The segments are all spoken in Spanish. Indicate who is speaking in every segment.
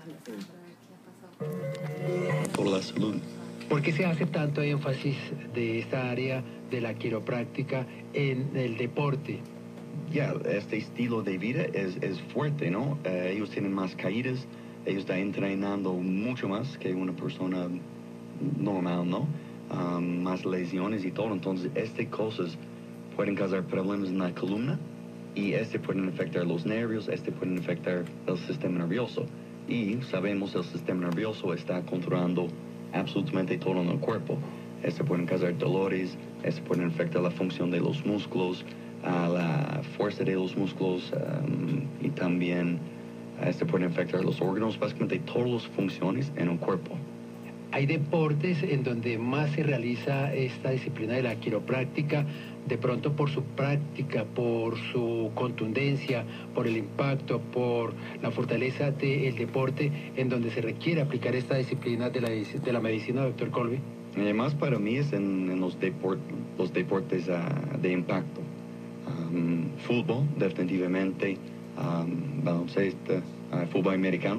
Speaker 1: por la salud.
Speaker 2: ¿Por qué se hace tanto énfasis de esta área de la quiropráctica en el deporte?
Speaker 1: Ya, este estilo de vida es fuerte, ¿no? Ellos tienen más caídas, ellos están entrenando mucho más que una persona normal, ¿no? Más lesiones y todo, entonces estas cosas pueden causar problemas en la columna y pueden afectar los nervios, pueden afectar el sistema nervioso. Y sabemos el sistema nervioso está controlando absolutamente todo en el cuerpo. Pueden causar dolores, pueden afectar la función de los músculos, la fuerza de los músculos y también pueden afectar los órganos, básicamente todas las funciones en el cuerpo.
Speaker 2: Hay deportes en donde más se realiza esta disciplina de la quiropráctica, de pronto por su práctica, por su contundencia, por el impacto, por la fortaleza del deporte, en donde se requiere aplicar esta disciplina de la medicina, doctor Colby.
Speaker 1: Además, para mí es en los deportes de impacto. Fútbol, definitivamente, baloncesto, fútbol americano.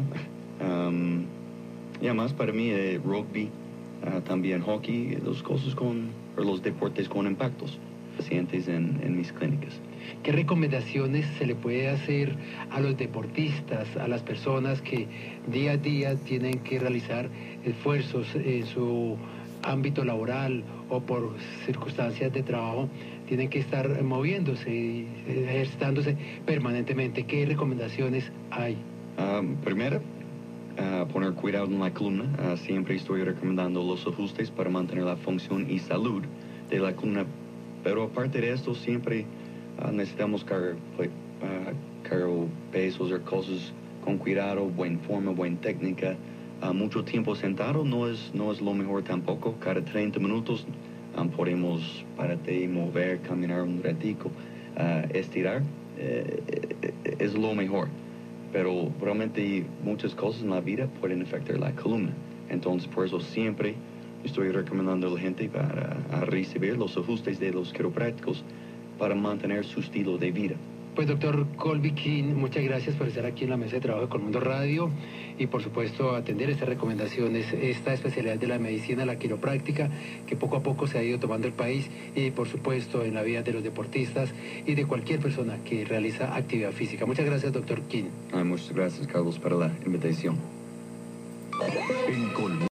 Speaker 1: Y además para mí rugby, también hockey, los deportes con impactos pacientes en mis clínicas.
Speaker 2: ¿Qué recomendaciones se le puede hacer a los deportistas, a las personas que día a día tienen que realizar esfuerzos en su ámbito laboral o por circunstancias de trabajo, tienen que estar moviéndose y ejercitándose permanentemente? ¿Qué recomendaciones hay?
Speaker 1: Primero, poner cuidado en la columna. Siempre estoy recomendando los ajustes para mantener la función y salud de la columna. Pero aparte de esto, siempre necesitamos cargar pesos o cosas con cuidado, buena forma, buena técnica. Mucho tiempo sentado no es lo mejor tampoco. Cada 30 minutos podemos pararte, mover, caminar un ratico, estirar. Es lo mejor. Pero realmente muchas cosas en la vida pueden afectar la columna. Entonces, por eso siempre estoy recomendando a la gente para recibir los ajustes de los quiroprácticos para mantener su estilo de vida.
Speaker 2: Pues doctor Colby King, muchas gracias por estar aquí en la mesa de trabajo de Colmundo Radio y por supuesto atender estas recomendaciones, esta especialidad de la medicina, la quiropráctica, que poco a poco se ha ido tomando el país y por supuesto en la vida de los deportistas y de cualquier persona que realiza actividad física. Muchas gracias, doctor King.
Speaker 1: Muchas gracias, Carlos, por la invitación.